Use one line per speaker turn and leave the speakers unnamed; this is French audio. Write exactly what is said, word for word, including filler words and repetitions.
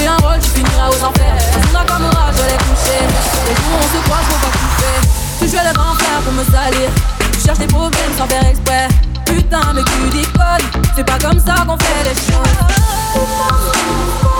jouer un rôle, tu finiras aux enfers. Dans son Nakamura, je l'ai couché. Les jours on se croise, faut pas kiffer. Tu jouais le grand frère pour me salir. Tu cherches des problèmes sans faire exprès. Putain mais tu déconnes. C'est pas comme ça qu'on fait les choses.